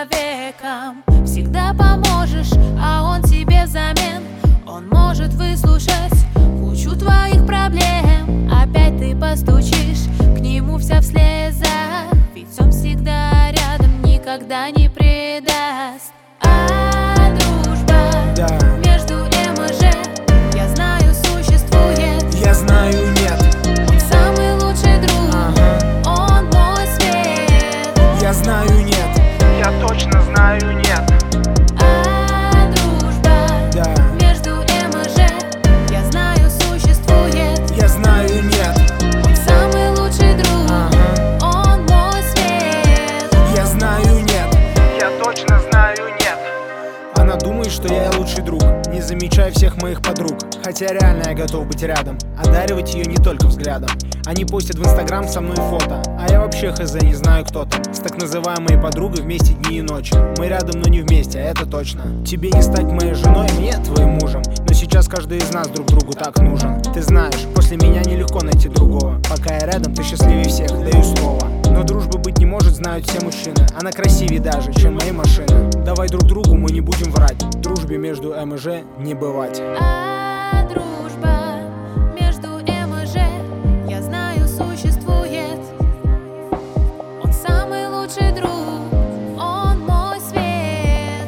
человеком. Всегда поможешь, а он тебе взамен. Он может выслушать кучу твоих проблем. Опять ты постучишь к нему вся в слезах, ведь он всегда рядом, никогда не предаст. А дружба между М и Ж, я знаю, существует. Я знаю, нет. Он самый лучший друг, он мой свет. Я знаю, нет. Я точно знаю, нет. А дружба между М и Ж, я знаю, существует. Я знаю, нет. Он самый лучший друг, он мой свет. Я знаю, нет. Я точно знаю, нет. Она думает, что я лучший друг, не замечая всех моих подруг. Хотя реально я готов быть рядом, одаривать ее не только взглядом. Они постят в Инстаграм со мной фото, а я вообще хз не знаю, кто там. С так называемой подругой вместе дни и ночи. Мы рядом, но не вместе, а это точно. Тебе не стать моей женой, мне твоим мужем. Но сейчас каждый из нас друг другу так нужен. Ты знаешь, после меня нелегко найти другого. Пока я рядом, ты счастливее всех, даю слово. Но дружбы быть не может, знают все мужчины. Она красивее даже, чем мои машины. Давай друг другу мы не будем врать. Дружбе между М и Ж не бывать. А дружба между М и Ж, я знаю, существует. Он самый лучший друг, он мой свет.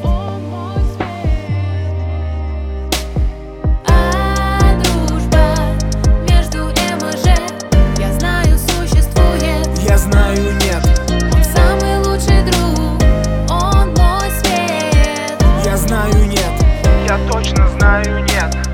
А дружба между М и Ж, я знаю, существует. Я знаю, нет. Он самый лучший друг, он мой свет. Я знаю, нет. Я точно знаю, нет.